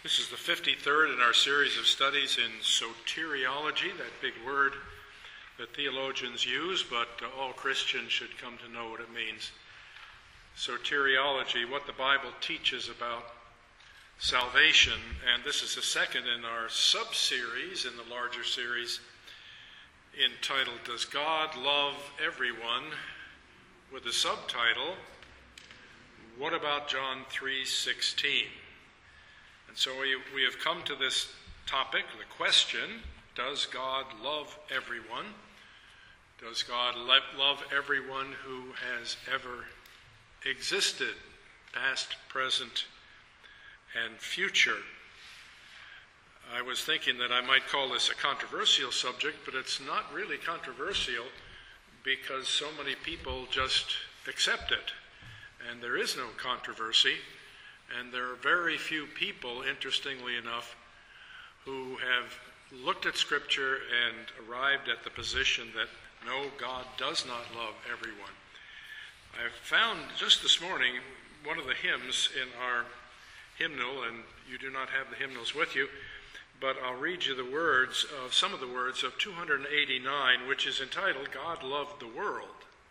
This is the 53rd in our series of studies in soteriology, that big word that theologians use, but all Christians should come to know what it means. Soteriology, what the Bible teaches about salvation, and this is the second in our sub-series in the larger series entitled, Does God Love Everyone? With the subtitle, What About John 3:16? And so we have come to this topic, the question, does God love everyone? Does God love everyone who has ever existed, past, present, and future? I was thinking that I might call this a controversial subject, but it's not really controversial because so many people just accept it, and there is no controversy. And there are very few people, interestingly enough, who have looked at Scripture and arrived at the position that, no, God does not love everyone. I found just this morning one of the hymns in our hymnal, and you do not have the hymnals with you, but I'll read you the words of some of the words of 289, which is entitled, God Loved the World.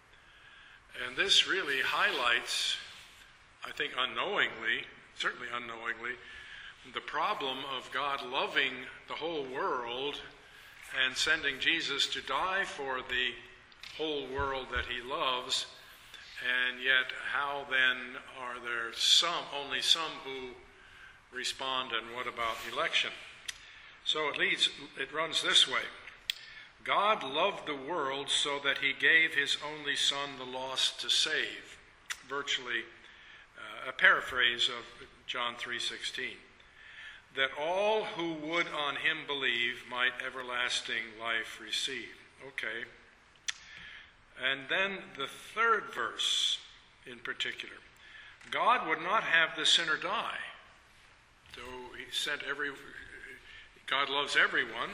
And this really highlights, I think certainly unknowingly, the problem of God loving the whole world and sending Jesus to die for the whole world that he loves, and yet how then are there only some who respond, and what about election? So it runs this way. God loved the world so that he gave his only Son the lost to save. Virtually a paraphrase of John 3:16. That all who would on him believe might everlasting life receive. Okay. And then the third verse in particular. God would not have the sinner die. So God loves everyone,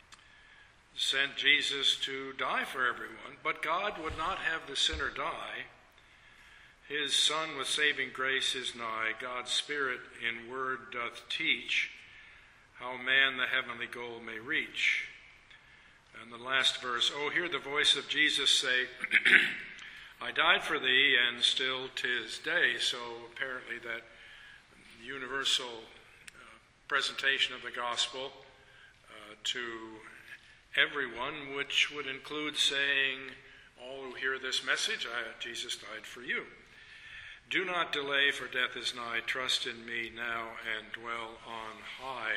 sent Jesus to die for everyone, but God would not have the sinner die. His Son with saving grace is nigh, God's Spirit in word doth teach, how man the heavenly goal may reach. And the last verse, oh, hear the voice of Jesus say, I died for thee, and still 'tis day. So apparently that universal presentation of the gospel to everyone, which would include saying, all who hear this message, Jesus died for you. Do not delay, for death is nigh. Trust in me now and dwell on high.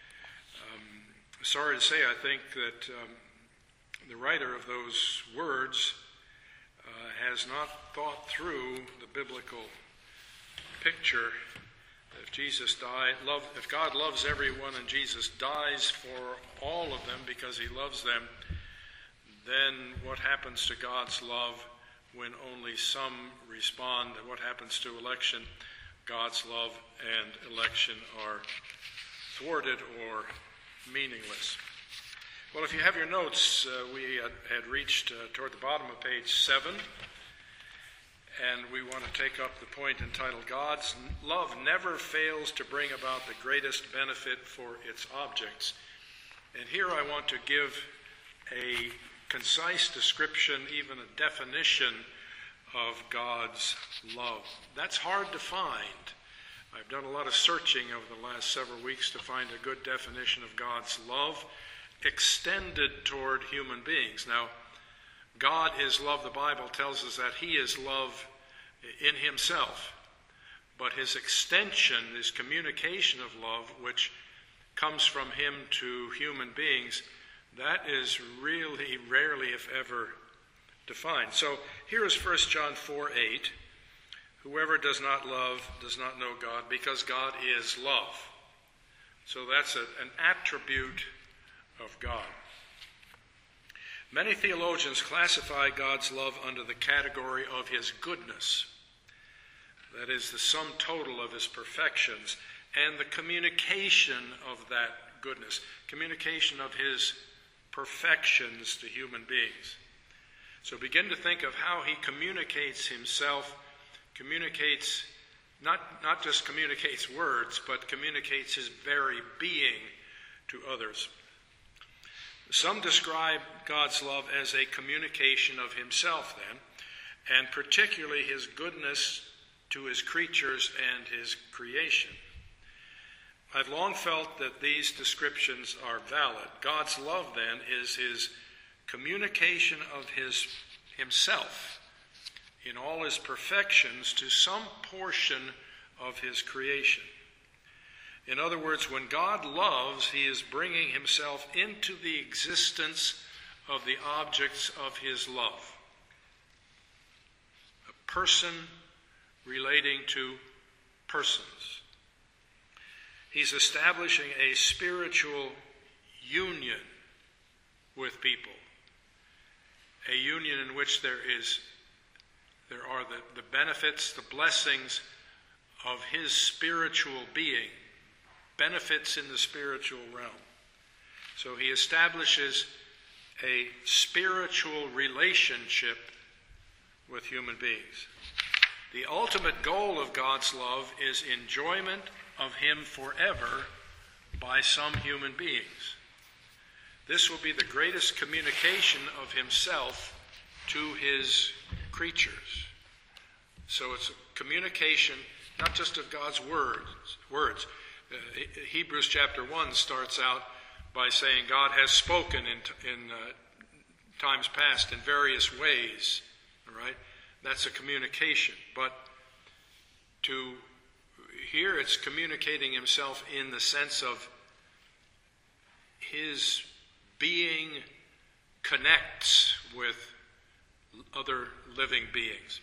Sorry to say, I think that the writer of those words has not thought through the biblical picture. If Jesus died, if God loves everyone and Jesus dies for all of them because he loves them, then what happens to God's love when only some respond? And what happens to election? God's love and election are thwarted or meaningless. Well, if you have your notes, we had reached toward the bottom of page 7, and we want to take up the point entitled, God's love never fails to bring about the greatest benefit for its objects. And here I want to give a concise description, even a definition of God's love. That's hard to find. I've done a lot of searching over the last several weeks to find a good definition of God's love extended toward human beings. Now, God is love. The Bible tells us that he is love in himself. But his extension, his communication of love, which comes from him to human beings, that is really rarely, if ever, defined. So here is 1 John 4:8. Whoever does not love does not know God, because God is love. So that's an attribute of God. Many theologians classify God's love under the category of his goodness. That is the sum total of his perfections and the communication of that goodness, communication of his perfections to human beings. So begin to think of how he communicates himself, communicates not just communicates words, but communicates his very being to others. Some describe God's love as a communication of himself then, and particularly his goodness to his creatures and his creation. I've long felt that these descriptions are valid. God's love then is his communication of himself in all his perfections to some portion of his creation. In other words, when God loves, he is bringing himself into the existence of the objects of his love. A person relating to persons. He's establishing a spiritual union with people. A union in which there are the benefits, the blessings of his spiritual being. Benefits in the spiritual realm. So he establishes a spiritual relationship with human beings. The ultimate goal of God's love is enjoyment of him forever by some human beings. This will be the greatest communication of himself to his creatures. So it's a communication not just of God's words. Hebrews chapter 1 starts out by saying God has spoken in times past in various ways. All right? That's a communication. But here it's communicating himself in the sense of his being connects with other living beings.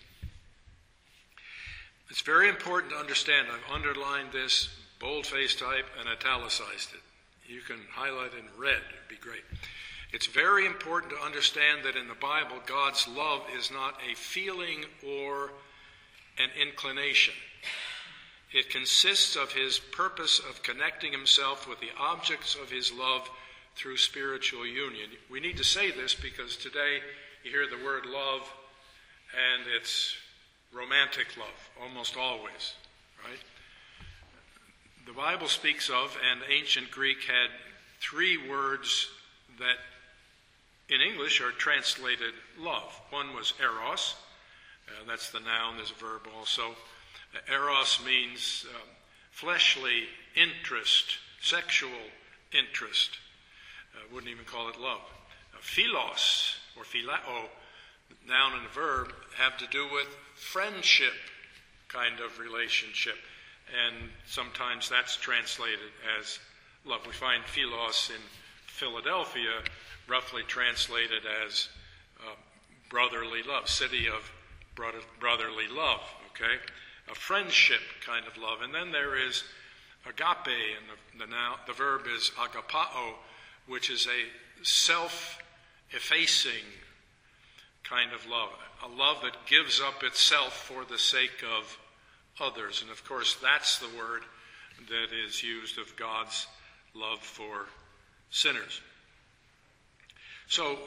It's very important to understand. I've underlined this, bold-faced type, and italicized it. You can highlight it in red. It'd be great. It's very important to understand that in the Bible, God's love is not a feeling or an inclination. It consists of his purpose of connecting himself with the objects of his love through spiritual union. We need to say this because today you hear the word love and it's romantic love, almost always, right? The Bible speaks of, and ancient Greek had 3 words that in English are translated love. One was eros, that's the noun, there's a verb also. Eros means fleshly interest, sexual interest. Wouldn't even call it love. Philos, or phileo, noun and verb, have to do with friendship kind of relationship. And sometimes that's translated as love. We find philos in Philadelphia roughly translated as brotherly love, city of brotherly love, okay? A friendship kind of love. And then there is agape, and the verb is agapao, which is a self-effacing kind of love, a love that gives up itself for the sake of others. And of course, that's the word that is used of God's love for sinners. So,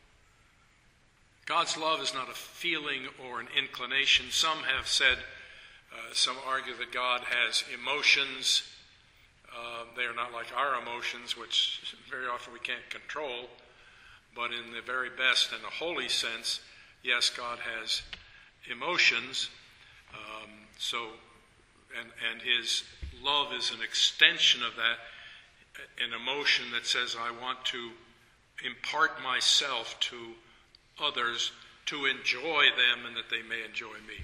God's love is not a feeling or an inclination. Some have said, some argue that God has emotions. They are not like our emotions, which very often we can't control. But in the very best and the holy sense, yes, God has emotions. And his love is an extension of that, an emotion that says, I want to impart myself to others to enjoy them and that they may enjoy me.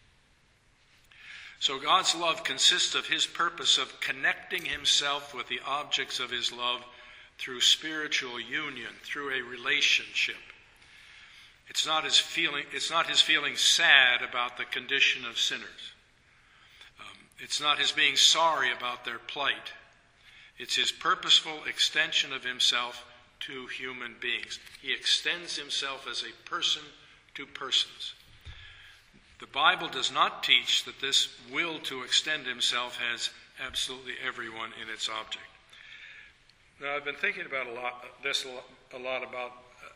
So God's love consists of his purpose of connecting himself with the objects of his love through spiritual union, through a relationship. It's not his feeling sad about the condition of sinners. It's not his being sorry about their plight. It's his purposeful extension of himself to human beings. He extends himself as a person to persons. The Bible does not teach that this will to extend himself has absolutely everyone in its object. Now, I've been thinking about a lot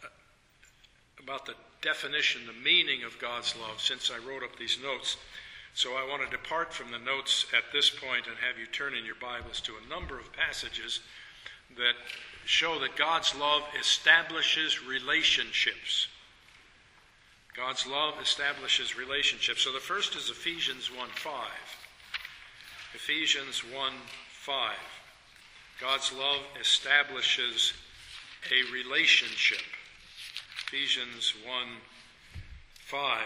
about the definition, the meaning of God's love since I wrote up these notes. So I want to depart from the notes at this point and have you turn in your Bibles to a number of passages that show that God's love establishes relationships. God's love establishes relationships. So the first is Ephesians 1:5. Ephesians 1:5. God's love establishes a relationship. Ephesians 1:5.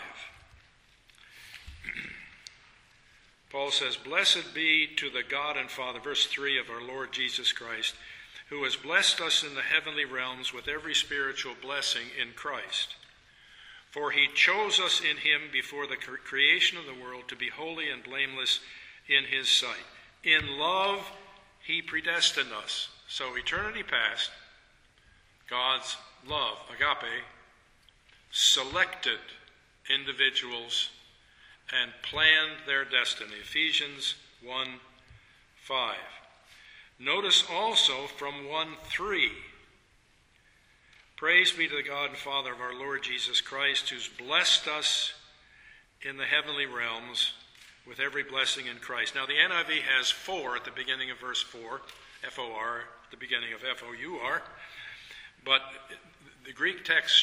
Paul says, "Blessed be to the God and Father," verse 3, "of our Lord Jesus Christ, who has blessed us in the heavenly realms with every spiritual blessing in Christ. For he chose us in him before the creation of the world to be holy and blameless in his sight. In love he predestined us." So eternity past, God's love, agape, selected individuals and planned their destiny. Ephesians 1:5. Notice also from 1:3. "Praise be to the God and Father of our Lord Jesus Christ, who's blessed us in the heavenly realms with every blessing in Christ." Now the NIV has 4 at the beginning of verse 4, F-O-R, at the beginning of F-O-U-R. But the Greek text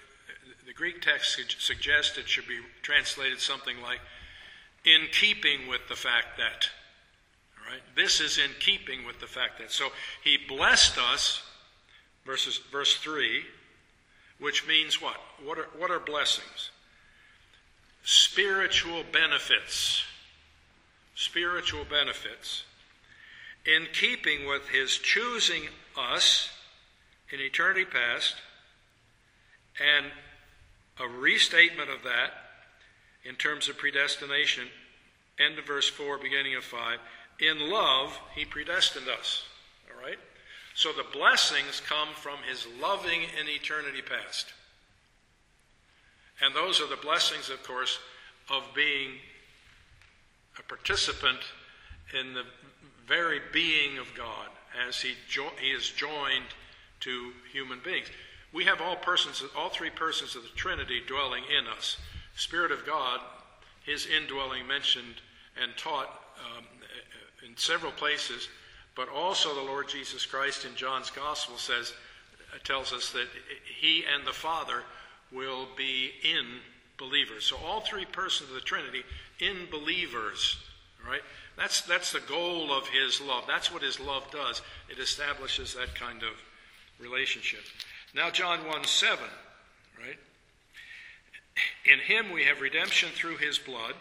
suggests it should be translated something like, "in keeping with the fact that." All right? This is in keeping with the fact that. So he blessed us, verse 3, which means what? What are blessings? Spiritual benefits. Spiritual benefits. In keeping with his choosing us in eternity past, and a restatement of that in terms of predestination, end of verse 4, beginning of 5. In love, he predestined us. All right? So the blessings come from his loving in eternity past. And those are the blessings, of course, of being a participant in the very being of God as he is joined to human beings. We have all three persons of the Trinity dwelling in us. Spirit of God, his indwelling mentioned and taught in several places, but also the Lord Jesus Christ in John's Gospel tells us that he and the Father will be in believers. So all three persons of the Trinity in believers, right? That's the goal of his love. That's what his love does. It establishes that kind of relationship. Now John 1:7, right? "In him we have redemption through his blood,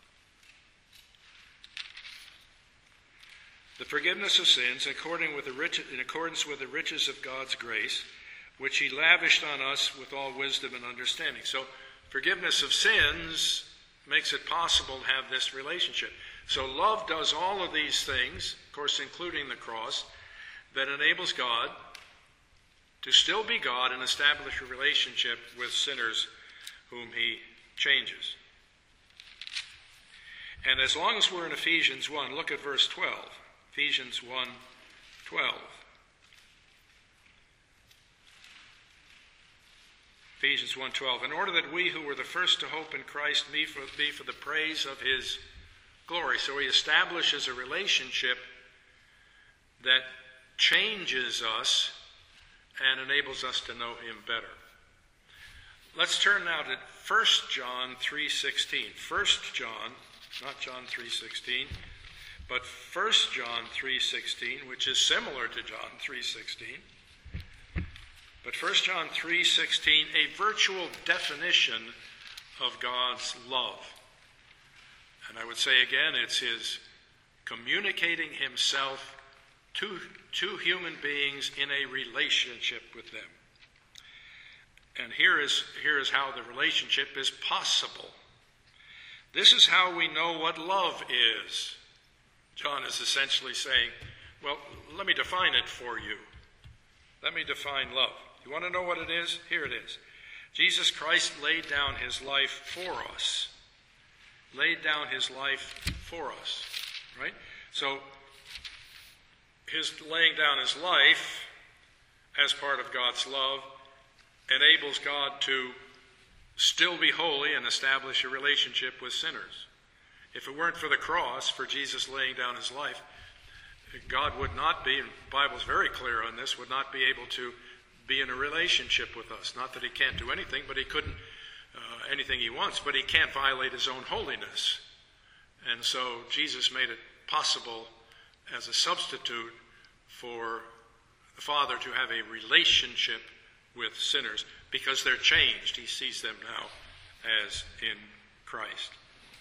the forgiveness of sins in accordance with the riches of God's grace, which he lavished on us with all wisdom and understanding." So forgiveness of sins makes it possible to have this relationship. So love does all of these things, of course including the cross, that enables God to still be God and establish a relationship with sinners whom he changes. And as long as we're in Ephesians 1, look at verse 12. Ephesians 1:12. Ephesians 1:12. "In order that we who were the first to hope in Christ be for the praise of his glory." So he establishes a relationship that changes us and enables us to know him better. Let's turn now to 1 John 3:16. 1 John, not John 3:16, but 1 John 3:16, which is similar to John 3:16. But 1 John 3:16, a virtual definition of God's love. And I would say again, it's his communicating himself to human beings in a relationship with them. And here is how the relationship is possible. This is how we know what love is. John is essentially saying, well, let me define it for you. Let me define love. You want to know what it is? Here it is. Jesus Christ laid down his life for us. Laid down his life for us. Right? So, his laying down his life as part of God's love enables God to still be holy and establish a relationship with sinners. If it weren't for the cross, for Jesus laying down his life, God would not be, and the Bible's very clear on this, would not be able to be in a relationship with us. Not that he can't do anything, but he couldn't, anything he wants, but he can't violate his own holiness. And so Jesus made it possible as a substitute for the Father to have a relationship with sinners because they're changed. He sees them now as in Christ.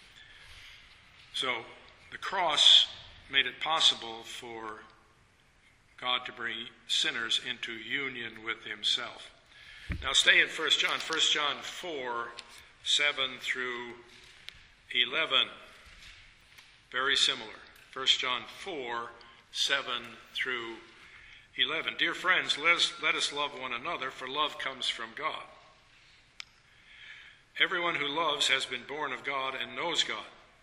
So the cross made it possible for God to bring sinners into union with himself. Now stay in 1 John. 1 John 4, 7 through 11. Very similar. 1 John 4, 7 through 11. Dear friends, let us love one another, for love comes from God. Everyone who loves has been born of God and knows God.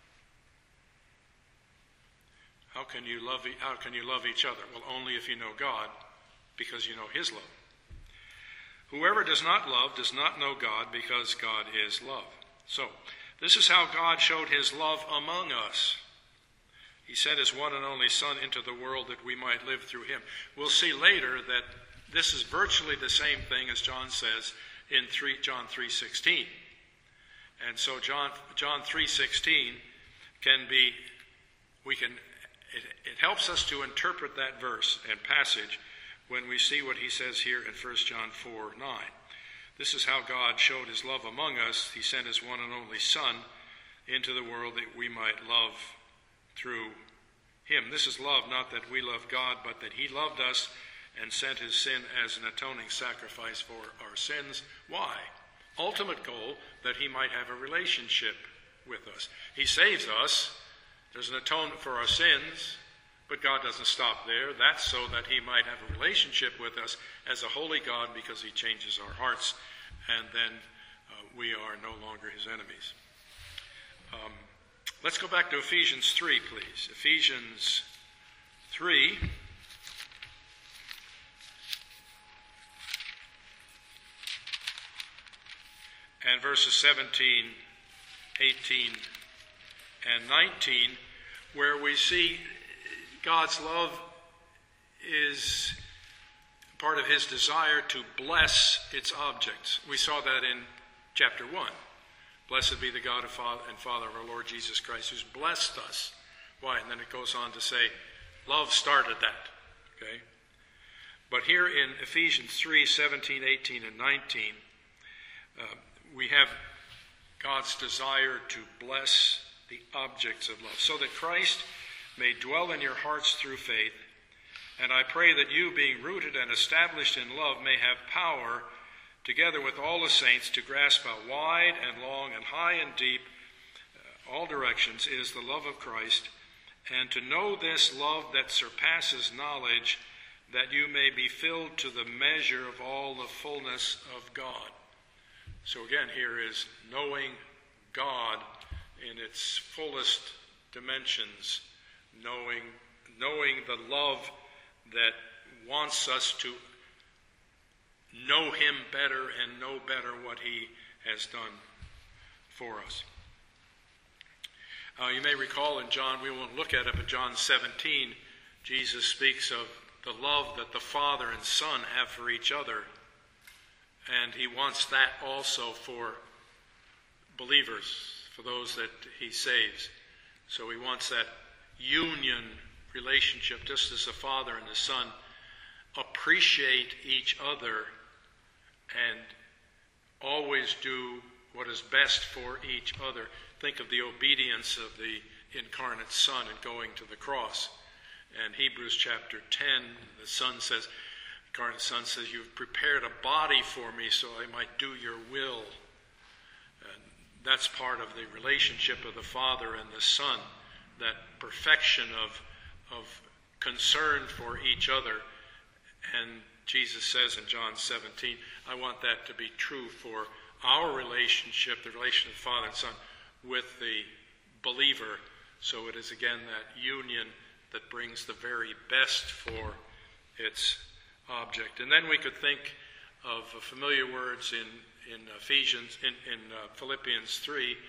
How can you love each other? Well, only if you know God, because you know his love. Whoever does not love does not know God, because God is love. So, this is how God showed his love among us. He sent his one and only Son into the world that we might live through him. We'll see later that this is virtually the same thing as John says in John 3:16. And so John 3:16 it helps us to interpret that verse and passage when we see what he says here in 1 John 4:9. This is how God showed his love among us. He sent his one and only Son into the world that we might love through him. This is love, not that we love God, but that he loved us and sent his sin as an atoning sacrifice for our sins. Why? Ultimate goal, that he might have a relationship with us. He saves us. There's an atonement for our sins, but God doesn't stop there. That's so that he might have a relationship with us as a holy God, because he changes our hearts, and then we are no longer his enemies. Let's go back to Ephesians 3, please. Ephesians 3. And verses 17, 18, and 19, where we see God's love is part of his desire to bless its objects. We saw that in chapter 1. Blessed be the God and Father of our Lord Jesus Christ, who's blessed us. Why? And then it goes on to say, love started that. Okay? But here in Ephesians 3, 17, 18, and 19, we have God's desire to bless the objects of love, so that Christ may dwell in your hearts through faith. And I pray that you, being rooted and established in love, may have power, together with all the saints, to grasp how wide and long and high and deep, all directions, is the love of Christ, and to know this love that surpasses knowledge, that you may be filled to the measure of all the fullness of God. So again, here is knowing God in its fullest dimensions, knowing the love that wants us to know him better and know better what he has done for us. You may recall in John, we won't look at it, but John 17, Jesus speaks of the love that the Father and Son have for each other. And he wants that also for believers, for those that he saves. So he wants that union relationship, just as the Father and the Son appreciate each other and always do what is best for each other. Think of the obedience of the incarnate Son in going to the cross. And Hebrews chapter 10, the incarnate Son says, you've prepared a body for me so I might do your will. And that's part of the relationship of the Father and the Son, that perfection of concern for each other. And Jesus says in John 17, I want that to be true for our relationship, the relation of Father and Son, with the believer. So it is again that union that brings the very best for its object. And then we could think of familiar words in Philippians 3,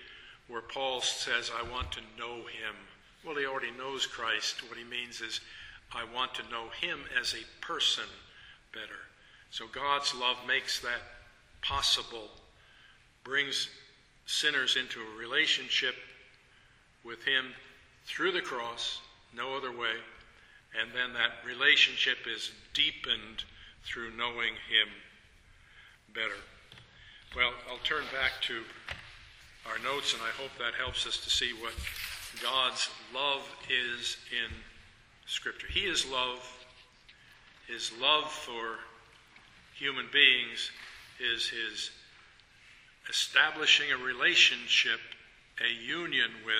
where Paul says, I want to know him. Well, he already knows Christ. What he means is, I want to know him as a person better. So God's love makes that possible, brings sinners into a relationship with him through the cross, no other way, and then that relationship is deepened through knowing him better. Well, I'll turn back to our notes, and I hope that helps us to see what God's love is in Scripture. He is love. His love for human beings is his establishing a relationship, a union with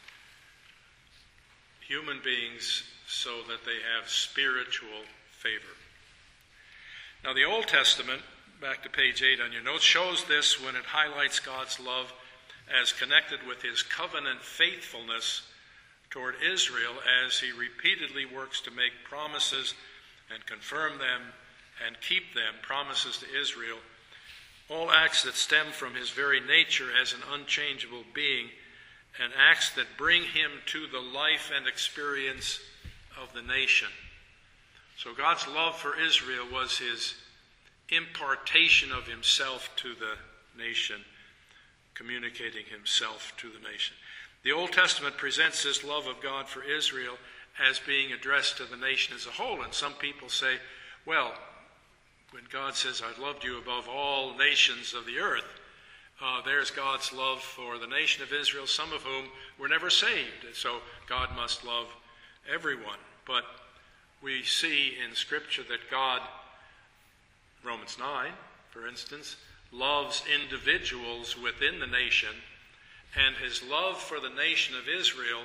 human beings so that they have spiritual favor. Now, the Old Testament, back to page 8 on your notes, shows this when it highlights God's love as connected with his covenant faithfulness toward Israel as he repeatedly works to make promises and confirm them and keep them, promises to Israel, all acts that stem from his very nature as an unchangeable being, and acts that bring him to the life and experience of the nation. So God's love for Israel was his impartation of himself to the nation, communicating himself to the nation. The Old Testament presents this love of God for Israel as being addressed to the nation as a whole. And some people say, well, when God says, I loved you above all nations of the earth, there's God's love for the nation of Israel, some of whom were never saved. And so God must love everyone. But we see in Scripture that God, Romans 9, for instance, loves individuals within the nation, and his love for the nation of Israel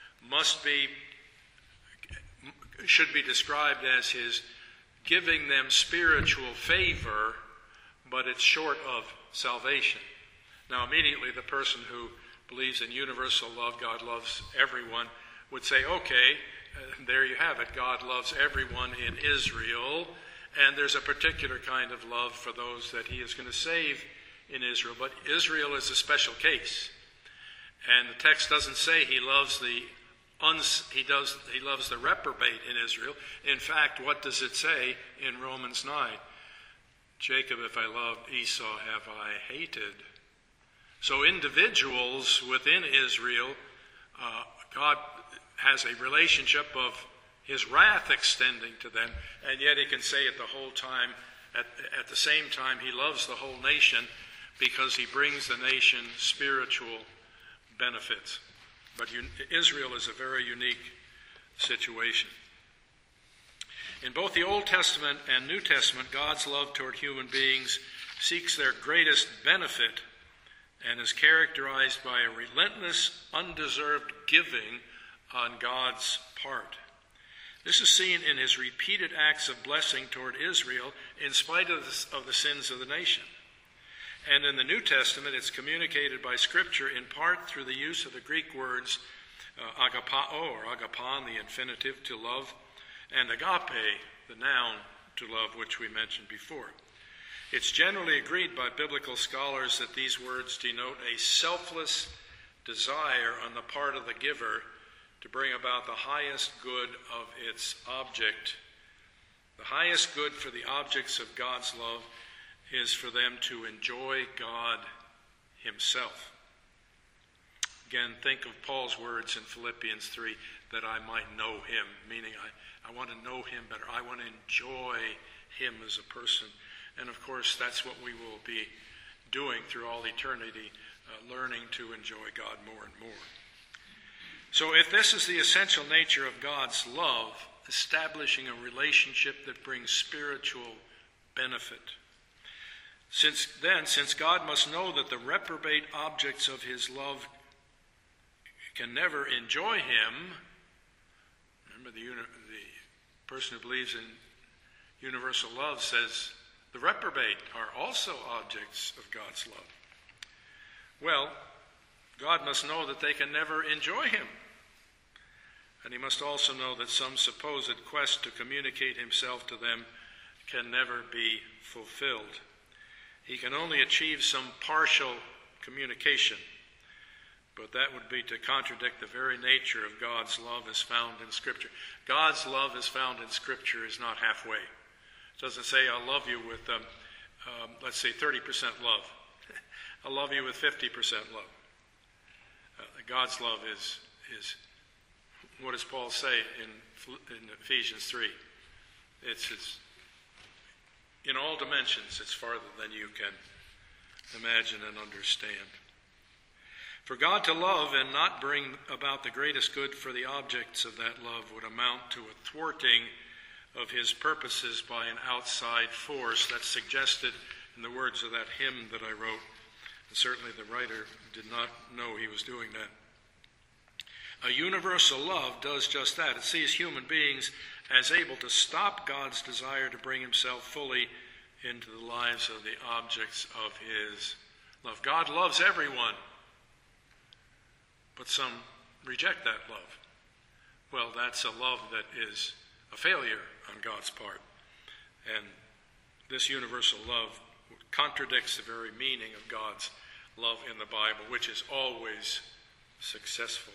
should be described as his giving them spiritual favor, but it's short of salvation. Now, immediately the person who believes in universal love, God loves everyone, would say, okay, there you have it. God loves everyone in Israel, and there's a particular kind of love for those that he is going to save in Israel. But Israel is a special case. And the text doesn't say he loves the reprobate in Israel. In fact, what does it say in Romans 9? Jacob, if I loved Esau, have I hated. So individuals within Israel, God has a relationship of his wrath extending to them, and yet he can say at the same time, he loves the whole nation because he brings the nation spiritual benefits. But Israel is a very unique situation. In both the Old Testament and New Testament, God's love toward human beings seeks their greatest benefit and is characterized by a relentless, undeserved giving on God's part. This is seen in his repeated acts of blessing toward Israel in spite of the sins of the nation. And in the New Testament, it's communicated by Scripture in part through the use of the Greek words agapao, or agapon, the infinitive, to love, and agape, the noun, to love, which we mentioned before. It's generally agreed by biblical scholars that these words denote a selfless desire on the part of the giver to bring about the highest good of its object. The highest good for the objects of God's love is for them to enjoy God himself. Again, think of Paul's words in Philippians 3, that I might know him, meaning I want to know him better. I want to enjoy him as a person. And of course, that's what we will be doing through all eternity, learning to enjoy God more and more. So if this is the essential nature of God's love, establishing a relationship that brings spiritual benefit, since God must know that the reprobate objects of his love can never enjoy him, remember the person who believes in universal love says the reprobate are also objects of God's love. Well, God must know that they can never enjoy him. And he must also know that some supposed quest to communicate himself to them can never be fulfilled. He can only achieve some partial communication, But that would be to contradict the very nature of God's love as found in Scripture. God's love as found in Scripture is not halfway. It doesn't say, I'll love you with, let's say, 30% love. I'll love you with 50% love. God's love is what does Paul say in Ephesians 3? It's in all dimensions, it's farther than you can imagine and understand. For God to love and not bring about the greatest good for the objects of that love would amount to a thwarting of his purposes by an outside force. That's suggested in the words of that hymn that I wrote. And certainly the writer did not know he was doing that. A universal love does just that. It sees human beings as able to stop God's desire to bring himself fully into the lives of the objects of his love. God loves everyone, but some reject that love. Well, that's a love that is a failure on God's part. And this universal love contradicts the very meaning of God's love in the Bible, which is always successful.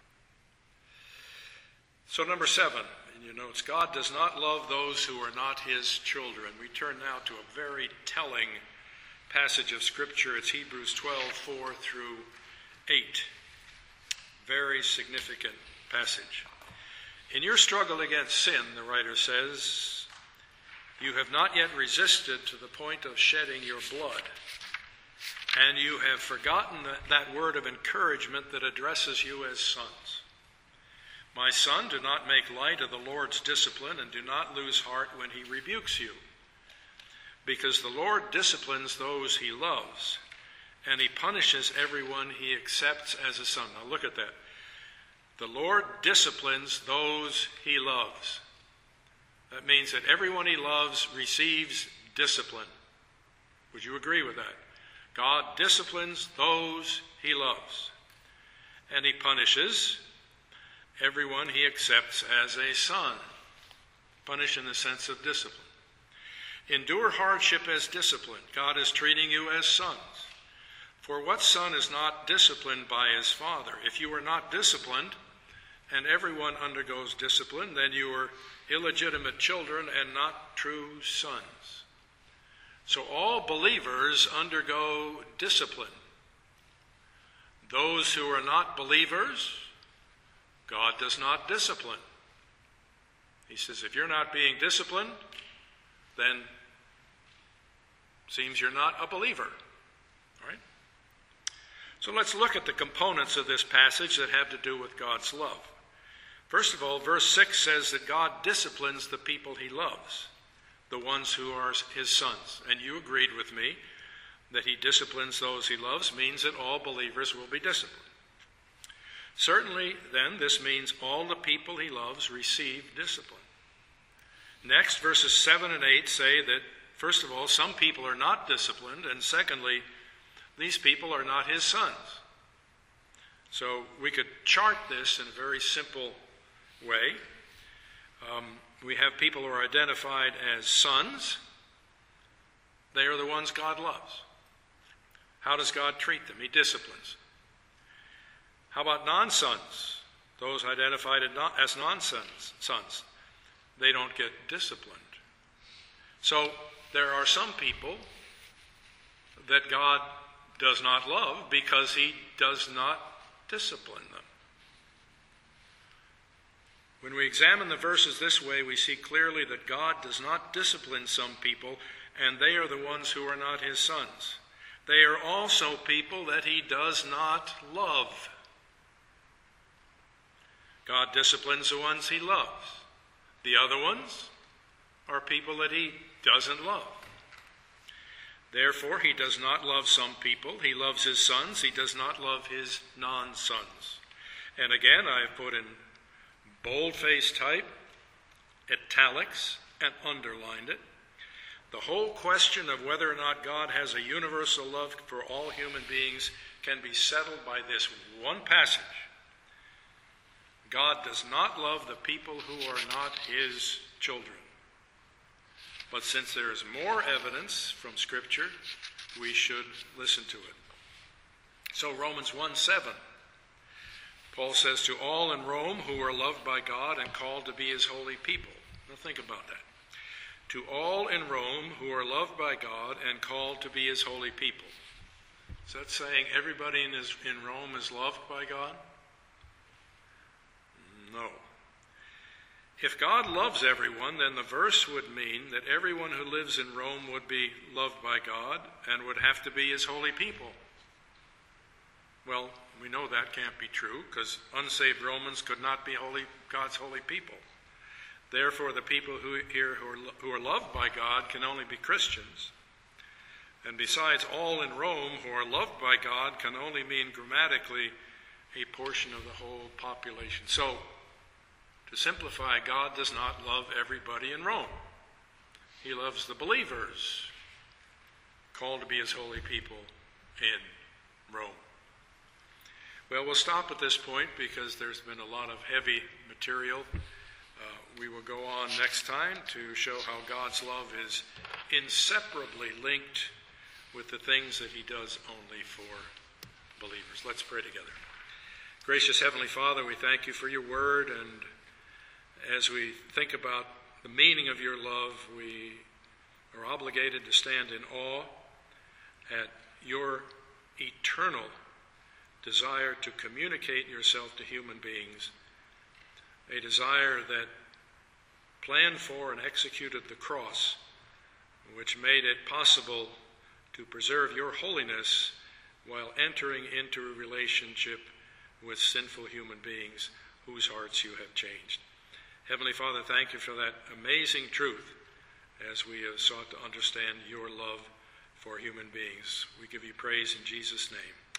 So number 7, in your notes, God does not love those who are not his children. We turn now to a very telling passage of Scripture. It's Hebrews 12:4 through 8. Very significant passage. In your struggle against sin, the writer says, you have not yet resisted to the point of shedding your blood, and you have forgotten that word of encouragement that addresses you as sons. My son, do not make light of the Lord's discipline, and do not lose heart when he rebukes you, because the Lord disciplines those he loves, and he punishes everyone he accepts as a son. Now look at that. The Lord disciplines those he loves. That means that everyone he loves receives discipline. Would you agree with that? God disciplines those he loves, and he punishes everyone he accepts as a son. Punish in the sense of discipline. Endure hardship as discipline. God is treating you as sons. For what son is not disciplined by his father? If you are not disciplined, and everyone undergoes discipline, then you are illegitimate children and not true sons. So all believers undergo discipline. Those who are not believers, God does not discipline. He says, if you're not being disciplined, then it seems you're not a believer. All right? So let's look at the components of this passage that have to do with God's love. First of all, verse 6 says that God disciplines the people he loves, the ones who are his sons. And you agreed with me that he disciplines those he loves means that all believers will be disciplined. Certainly, then, this means all the people he loves receive discipline. Next, verses 7 and 8 say that, first of all, some people are not disciplined, and secondly, these people are not his sons. So we could chart this in a very simple way. We have people who are identified as sons. They are the ones God loves. How does God treat them? He disciplines. How about non-sons? Those identified as non-sons. They don't get disciplined. So there are some people that God does not love because he does not discipline them. When we examine the verses this way, we see clearly that God does not discipline some people, and they are the ones who are not his sons. They are also people that he does not love. God disciplines the ones he loves. The other ones are people that he doesn't love. Therefore, he does not love some people. He loves his sons. He does not love his non-sons. And again, I have put in bold-faced type, italics, and underlined it. The whole question of whether or not God has a universal love for all human beings can be settled by this one passage. God does not love the people who are not his children. But since there is more evidence from Scripture, we should listen to it. So Romans 1:7 Paul says, to all in Rome who are loved by God and called to be his holy people. Now think about that. To all in Rome who are loved by God and called to be his holy people. Is that saying everybody in Rome is loved by God? No. If God loves everyone, then the verse would mean that everyone who lives in Rome would be loved by God and would have to be his holy people. Well, we know that can't be true because unsaved Romans could not be God's holy people. Therefore, the people who are loved by God can only be Christians. And besides, all in Rome who are loved by God can only mean grammatically a portion of the whole population. So, to simplify, God does not love everybody in Rome. He loves the believers called to be his holy people in Rome. Well, we'll stop at this point because there's been a lot of heavy material. We will go on next time to show how God's love is inseparably linked with the things that he does only for believers. Let's pray together. Gracious Heavenly Father, we thank you for your word, and as we think about the meaning of your love, we are obligated to stand in awe at your eternal desire to communicate yourself to human beings, a desire that planned for and executed the cross, which made it possible to preserve your holiness while entering into a relationship with sinful human beings whose hearts you have changed. Heavenly Father, thank you for that amazing truth as we have sought to understand your love for human beings. We give you praise in Jesus' name.